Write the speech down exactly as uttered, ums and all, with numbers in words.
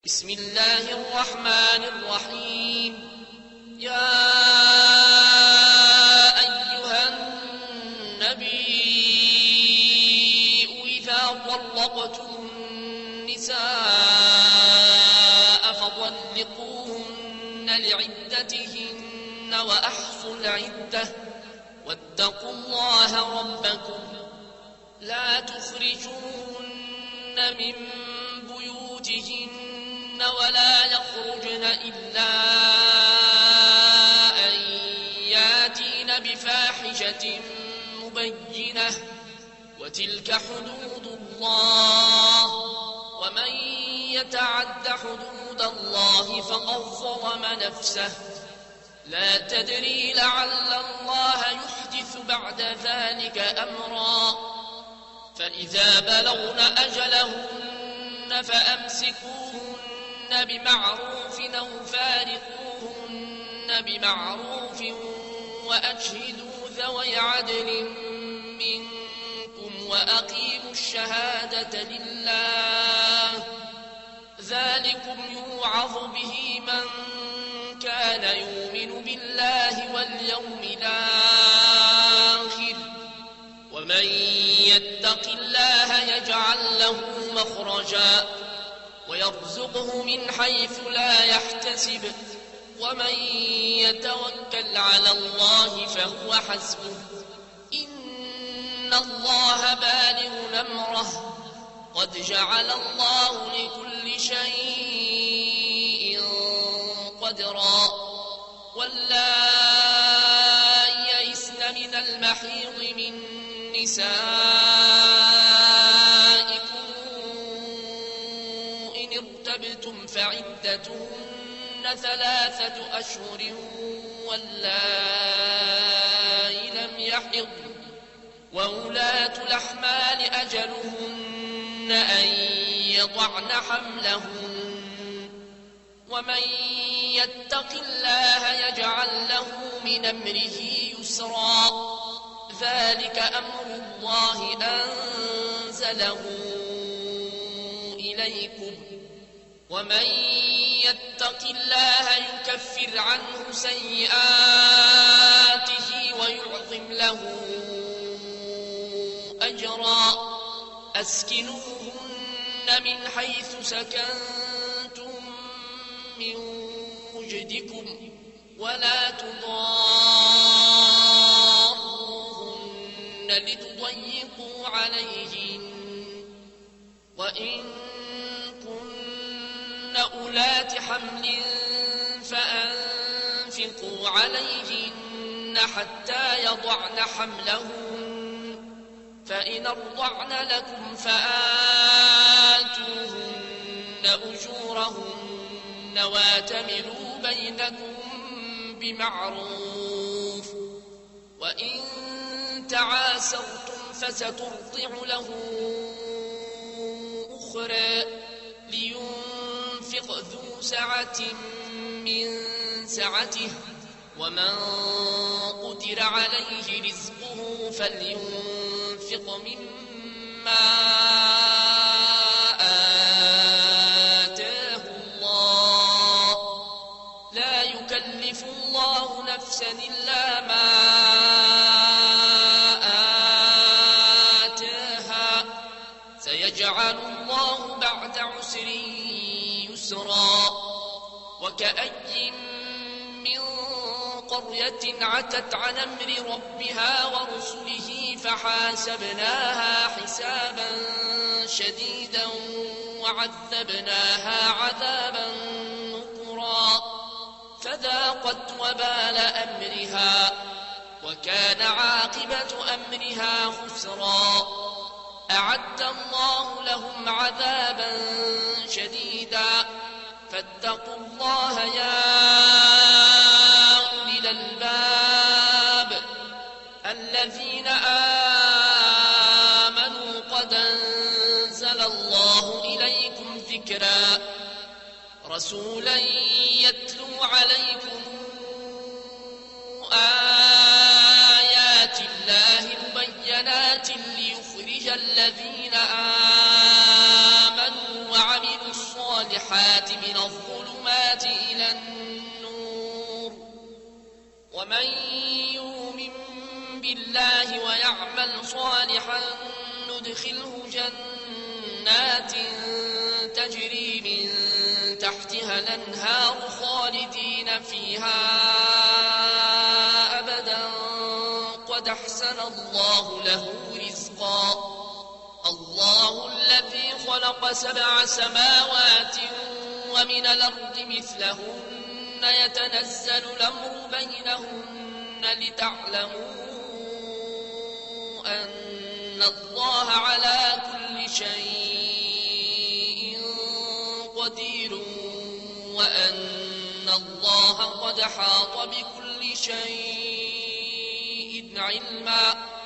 بسم الله الرحمن الرحيم. يا أيها النبي إذا طلقتم النساء فطلقوهن لعدتهن وأحصوا العدة واتقوا الله ربكم لا تخرجوهن من بيوتهن ولا يخرجن إلا أن ياتين بفاحشة مبينة وتلك حدود الله ومن يتعد حدود الله فقد ظلم نفسه لا تدري لعل الله يحدث بعد ذلك أمرا. فإذا بلغن أجلهن فأمسكوهن بمعروف أو فارقوهن بمعروف وأشهدوا ذوي عدل منكم وأقيموا الشهادة لله ذلكم يوعظ به من كان يؤمن بالله واليوم الآخر ومن يتق الله يجعل له مخرجا ويرزقه من حيث لا يحتسب ومن يتوكل على الله فهو حسبه إن الله بالغ أمره قد جعل الله لكل شيء قدرا. واللائي يئسن من المحيض من نسائكم إن ارتبتم فعدتهن ثلاثة أشهر واللائي لم يحضن وأولاة الأحمال أجلهن أن يضعن حملهن ومن يتق الله يجعل له من أمره يسرا ذلك أمر الله أنزله إليكم ومن يتق الله يكفر عنه سيئاته ويعظم له أجرا. أسكنوهن من حيث سكنتم من وجدكم ولا تضاروهن لتضيقوا عليهن وإن كن أولات حمل فأنفقوا عليهن حتى يضعن حملهن فإن ارضعن لكم فآتوهن أجورهن واتمروا بينكم بمعروف وإن تعاسرتم فسترضع له أخرى لينفق ذو سعة من سعته ومن قدر عليه رزقه فلينفق مما آتاه الله لا يكلف الله نفسا إلا ما آتاها سيجعل الله بعد عسر يسرا. وكأي من قرية عتت عن أمر ربها ورسله فحاسبناها حسابا شديدا وعذبناها عذابا نكرا فذاقت وبال أمرها وكان عاقبة أمرها خسرا. أعد الله لهم عذابا شديدا فاتقوا الله يا أولي الألباب الذين آمنوا قد أنزل الله إليكم ذكرا رسولا يتلو عليكم آيات الله مبينات ليخرج الذين آمنوا وعملوا الصالحات الصالحات من الظلمات إلى النور ومن يؤمن بالله ويعمل صالحا ندخله جنات تجري من تحتها الأنهار خالدين فيها أبدا قد أحسن الله له رزقا الله الذي خلق سبع سماوات ومن الأرض مثلهن يتنزل الأمر بينهن لتعلموا أن الله على كل شيء قدير وأن الله قد حاط بكل شيء علما